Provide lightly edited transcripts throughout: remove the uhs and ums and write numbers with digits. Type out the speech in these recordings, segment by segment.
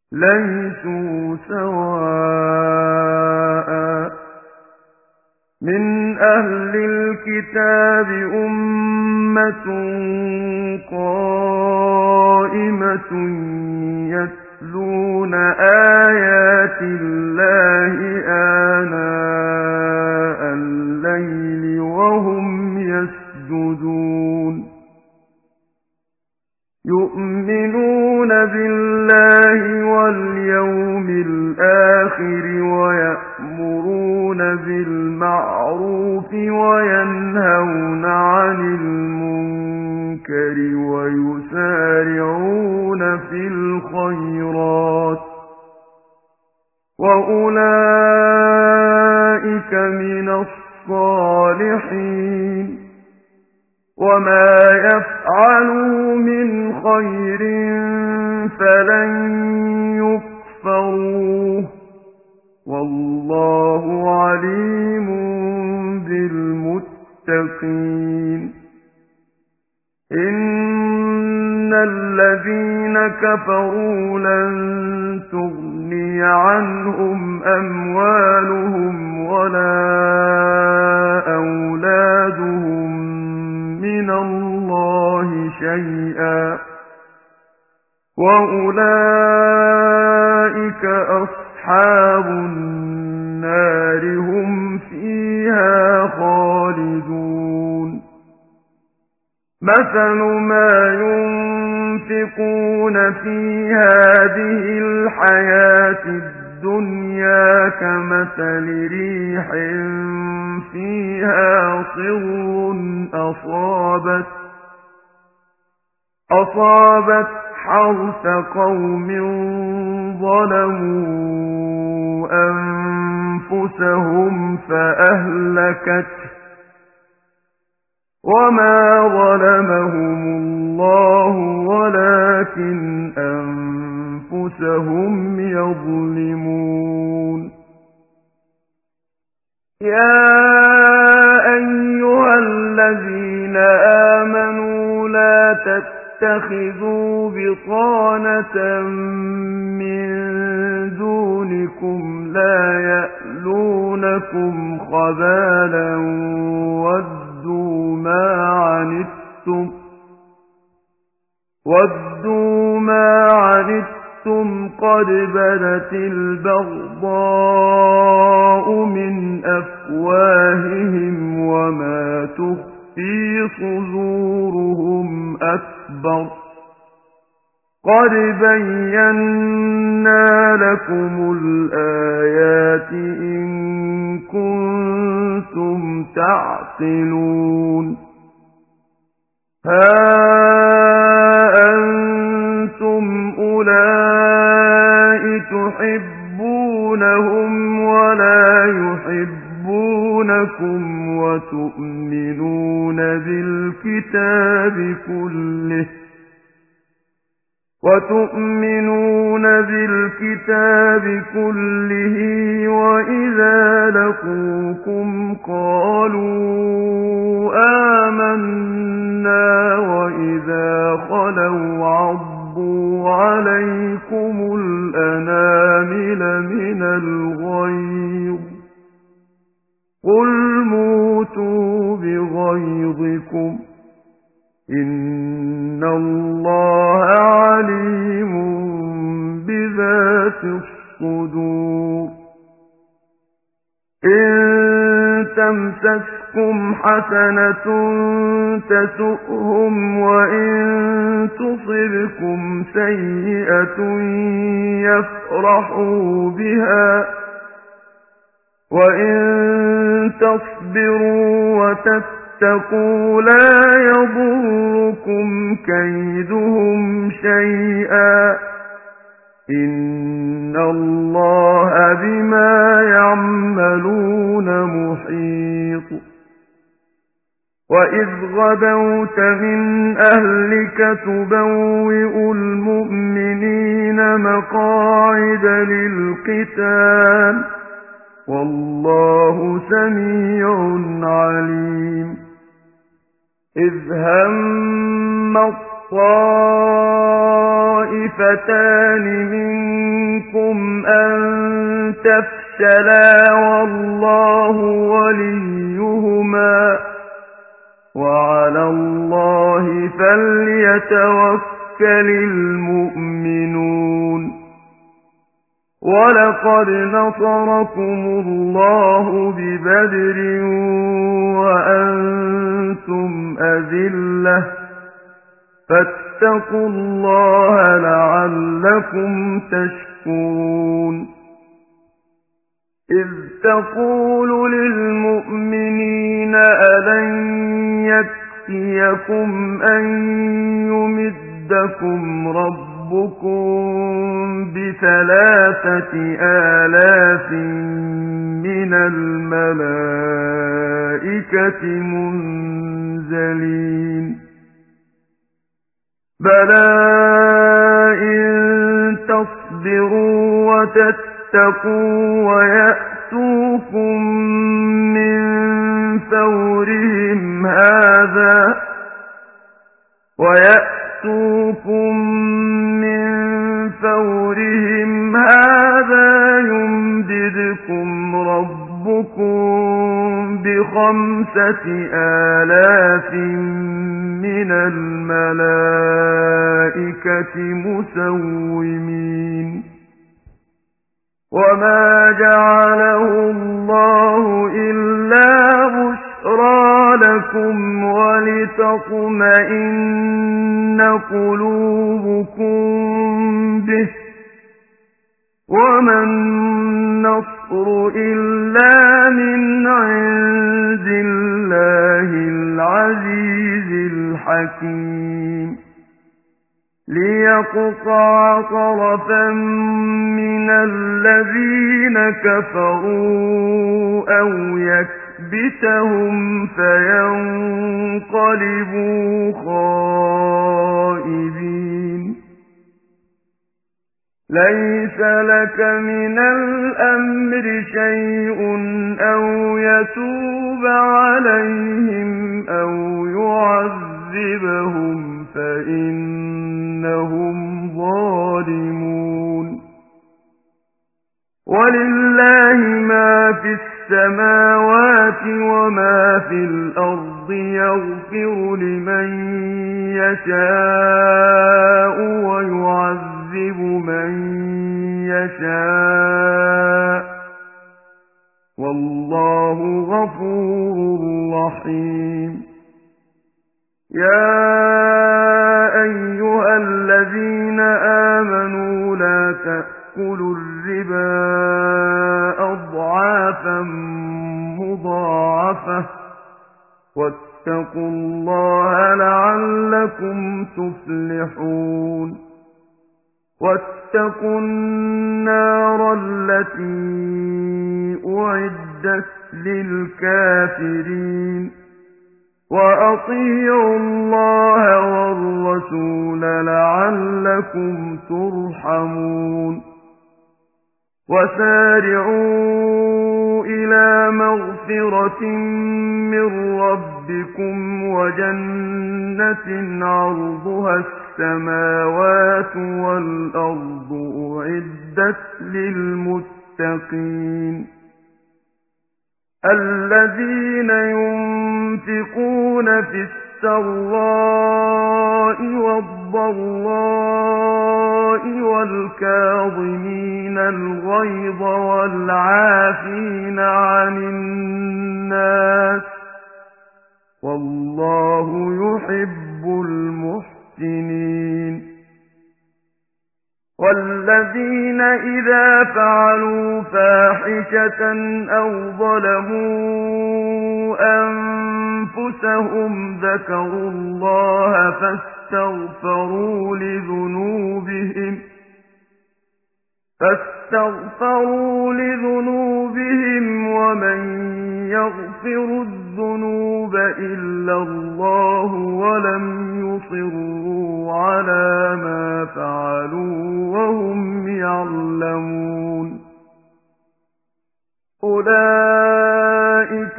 ليسوا سواء من أهل الكتاب أمة قائمة يتلون آيات الله آناء الليل وهم يسجدون يؤمنون بالله واليوم الآخر ويأمرون بالمعروف وينهون عن المنكر ويسارعون في الخيرات وأولئك من الصالحين وما يفعلوا من خير فلن يكفروه والله عليم بالمتقين إن الذين كفروا لن تغني عنهم أموالهم ولا أولادهم من الله شيئا وأولئك أصحاب النار هم فيها خالدون مثل ما ينفقون في هذه الحياة الدنيا كمثل ريح فيها صر أصابت حرث قوم ظلموا أنفسهم فأهلكته وما ظلمهم الله ولكن أنفسهم يظلمون يا أيها الذين آمنوا لا تتخذوا بطانة من دونكم لا يألونكم خبالا وَدُّوا مَا عَنِتُّمْ قَدْ بَدَتِ الْبَغْضَاءُ مِنْ أَفْوَاهِهِمْ وَمَا تُخْفِي صُدُورُهُمْ أَكْبَرُ قَدْ بَيَّنَّا لَكُمُ الْآيَاتِ إِن كُنتُمْ تَعْقِلُونَ ها أنتم أولئك تحبونهم ولا يحبونكم وتؤمنون بالكتاب كله وإذا لقوكم قالوا آمنا وإذا خلوا عضوا عليكم الأنامل من الغيظ قل موتوا بغيظكم إن الله عليم بذات الصدور إن تمسسكم حسنة تسؤهم وإن تصبكم سيئة يفرحوا بها وإن تصبروا وتتقوا لا يضركم كيدهم شيئا إن الله بما يعملون محيط وإذ غدوت من أهلك تبوئ المؤمنين مقاعد للقتال والله سميع عليم إذ هم الطائفتان طائفتان منكم أن تفشلا والله وليهما وعلى الله فليتوكل المؤمنون ولقد نصركم الله ببدر وأنتم أذلة فاتقوا الله لعلكم تشكرون إذ تقول للمؤمنين ألن يكفيكم أن يمدكم ربكم ب3,000 من الملائكة منزلين بلى إن تصبروا وتتقوا ويأتوكم من فورهم هذا يمددكم ربكم ب5,000 من الملائكة مسومين وما جعله الله إلا بشرى لكم ولتطمئن قلوبكم به وما النصر إلا من عند الله العزيز الحكيم ليقطع طرفا من الذين كفروا أو يكبتهم فينقلبوا خائبين ليس لك من الأمر شيء أو يتوب عليهم أو يعذبهم فإنهم ظالمون ولله ما في السماوات وما في الأرض يغفر لمن يشاء ويعذب من يشاء والله غفور رحيم يا أيها الذين آمنوا لا تأكلوا الربا أضعافا مضاعفة واتقوا الله لعلكم تفلحون واتقوا النار التي أعدت للكافرين وأطيعوا الله والرسول لعلكم ترحمون وسارعوا إلى مغفرة من ربكم وجنة عرضها السماوات والأرض أعدت للمتقين الذين ينفقون في السراء والضراء والكاظمين الغيظ والعافين عن الناس والله يحب المحسنين والذين إذا فعلوا فاحشة أو ظلموا أنفسهم ذكروا الله فاستغفروا لذنوبهم ومن يغفر الذنوب إلا الله ولم يصروا على ما فعلوا وهم يعلمون أولئك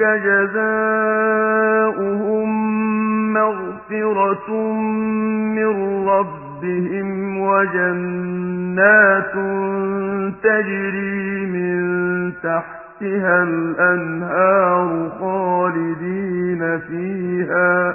جزاؤهم مغفرة من ربهم رَبِّهِمْ وَجَنَّاتٌ تَجْرِي مِن تَحْتِهَا الْأَنْهَارُ خَالِدِينَ فِيهَا ۚ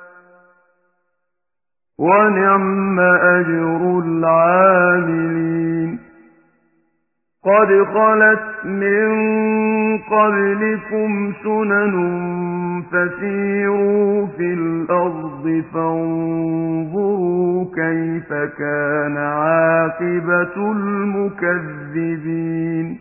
وَنِعْمَ أَجْرُ الْعَامِلِينَ قَدْ خَلَتْ مِن قَبْلِكُمْ سُنَنٌ فَسِيرُوا فِي الْأَرْضِ فَانظُرُوا كَيْفَ كَانَ عَاقِبَةُ الْمُكَذِّبِينَ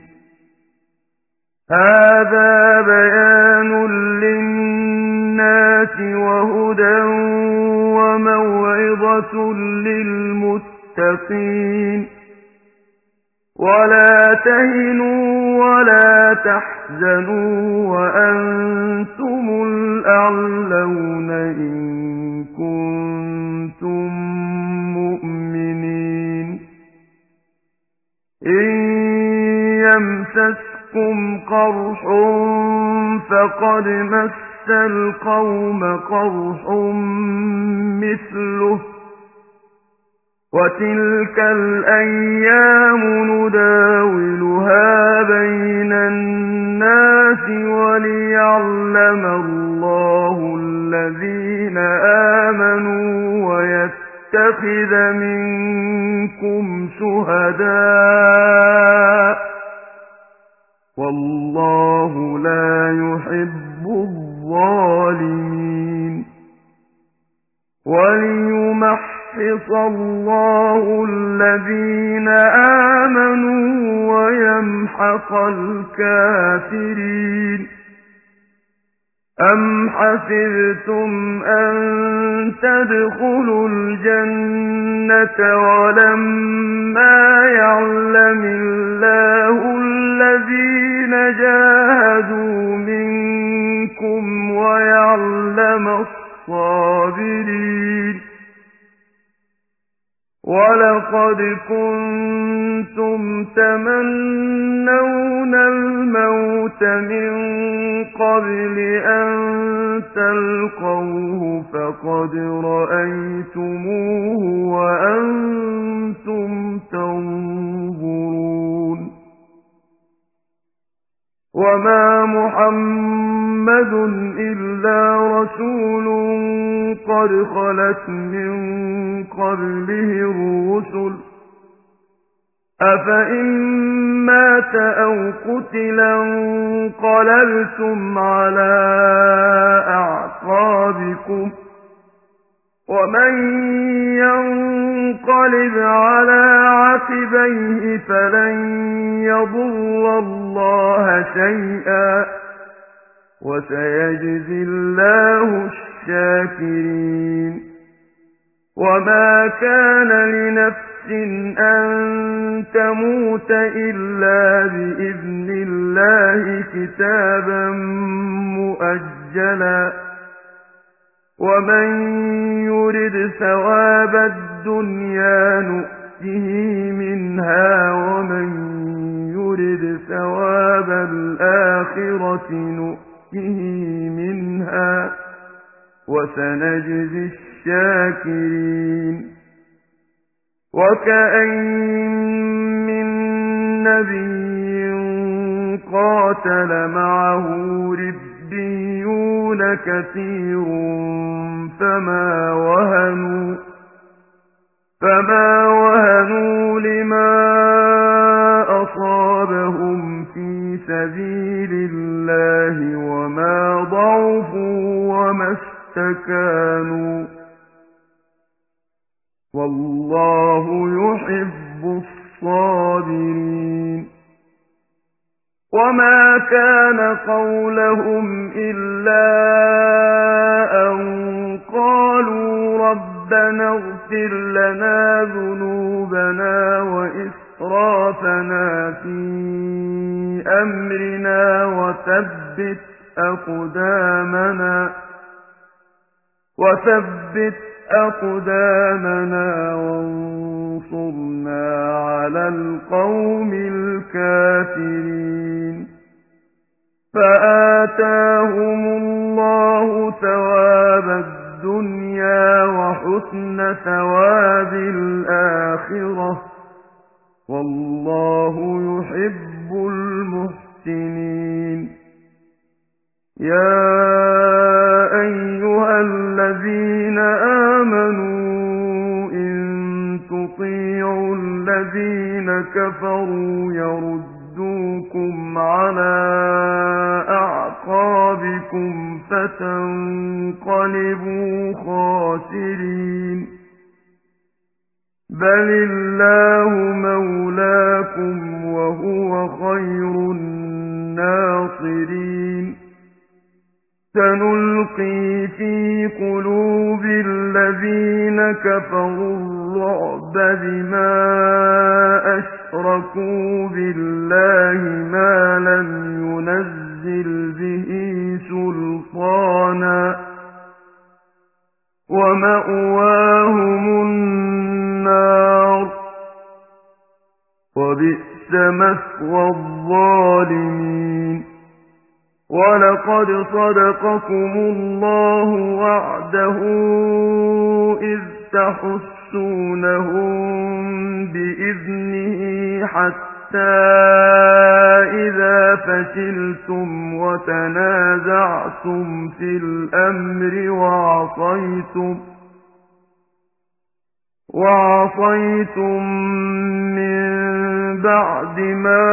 هَٰذَا بَيَانٌ لِّلنَّاسِ وَهُدًى وَمَوْعِظَةٌ لِّلْمُتَّقِينَ وَلَا تَهِنُوا وَلَا تَحْزَنُوا وَأَنتُمُ الْأَعْلَوْنَ إِن كُنتُم مُّؤْمِنِينَ إِن يَمْسَسْكُمْ قَرْحٌ فَقَدْ مَسَّ الْقَوْمَ قَرْحٌ مِّثْلُهُ ۚ وَتِلْكَ الْأَيَّامُ نُدَاوِلُهَا بَيْنَ النَّاسِ وَلِيَعْلَمَ اللَّهُ الَّذِينَ آمَنُوا وَيَتَّخِذَ مِنكُمْ شُهَدَاءَ ۗ وَاللَّهُ لَا يُحِبُّ الظَّالِمِينَ وَلِيُمَحِّصَ اللَّهُ الَّذِينَ آمَنُوا وَيَمْحَقَ الْكَافِرِينَ أَمْ حَسِبْتُمْ أَن تَدْخُلُوا الْجَنَّةَ وَلَمَّا يَعْلَمِ اللَّهُ الَّذِينَ جَاهَدُوا مِنكُمْ وَيَعْلَمَ الصَّابِرِينَ وَلَقَدْ كُنتُمْ تَمَنَّوْنَ الْمَوْتَ مِن قَبْلِ أَن تَلْقَوْهُ فَقَدْ رَأَيْتُمُوهُ وَأَنتُمْ تَنظُرُونَ وَمَا مُحَمَّدٌ إِلَّا رَسُولٌ قَدْ خَلَتْ مِن قَبْلِهِ الرُّسُلُ ۚ أَفَإِن مَّاتَ أَوْ قُتِلَ انقَلَبْتُمْ عَلَىٰ أَعْقَابِكُمْ ۚ وَمَن يَنقَلِبْ عَلَىٰ عَقِبَيْهِ فَلَن يَضُرَّ اللَّهَ شَيْئًا ۗ وَسَيَجْزِي اللَّهُ الشَّاكِرِينَ وَمَا كَانَ لِنَفْسٍ أَن تَمُوتَ إِلَّا بِإِذْنِ اللَّهِ كِتَابًا مُّؤَجَّلًا ۗ وَمَن يُرِدْ ثَوَابَ الدُّنْيَا نُؤْتِهِ مِنْهَا وَمَن يُرِدْ ثَوَابَ الْآخِرَةِ نُؤْتِهِ مِنْهَا ۚ وَسَنَجْزِي الشَّاكِرِينَ وَكَأَيِّن مِّن نَّبِيٍّ قَاتَلَ مَعَهُ رِبِّيُّونَ كَثِيرٌ فَمَا وَهَنُوا لِمَا أَصَابَهُمْ فِي سَبِيلِ اللَّهِ وَمَا ضَعُفُوا وَمَا اسْتَكَانُوا ۗ وَاللَّهُ يُحِبُّ الصَّابِرِينَ وَمَا كَانَ قَوْلَهُمْ إِلَّا أَن قَالُوا رَبَّنَا اغْفِرْ لَنَا ذُنُوبَنَا وَإِسْرَافَنَا فِي أَمْرِنَا وَثَبِّتْ أَقْدَامَنَا وَانصُرْنَا عَلَى الْقَوْمِ الْكَافِرِينَ فَآتَاهُمُ اللَّهُ ثَوَابَ الدُّنْيَا وَحُسْنَ وحسن ثواب الآخرة والله يحب المحسنين يا أيها الذين آمنوا إن تطيعوا الذين كفروا يردوكم على أعقابكم فتنقلبوا خاسرين بل الله مولاكم وهو خير الناصرين سنلقي في قلوب الذين كفروا الرعب بما أشركوا بالله ما لم ينزل به سلطانا ومأواهم النار وبئس مثوى الظالمين ولقد صدقكم الله وعده إذ تحسونهم بإذنه حتى إذا فشلتم وتنازعتم في الأمر وعصيتم من بعد ما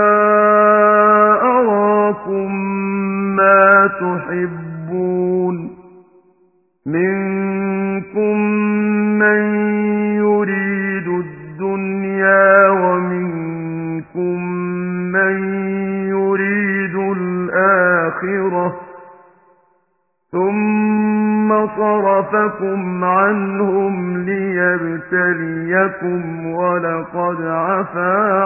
أراكم ما تحبون منكم من يريد الدنيا ومنكم من يريد الآخرة ثم صرفكم عنهم ليبتليكم ولقد عفا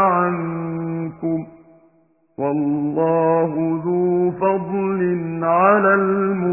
عنكم والله ذو فضل على المؤمنين